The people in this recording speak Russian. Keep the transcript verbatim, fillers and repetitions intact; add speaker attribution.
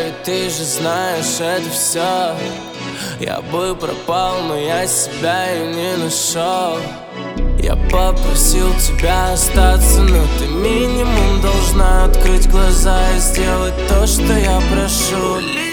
Speaker 1: ведь ты же знаешь это все. Я бы пропал, но я себя и не нашел. Я попросил тебя остаться, но ты минимум должна открыть глаза и сделать то, что я прошу.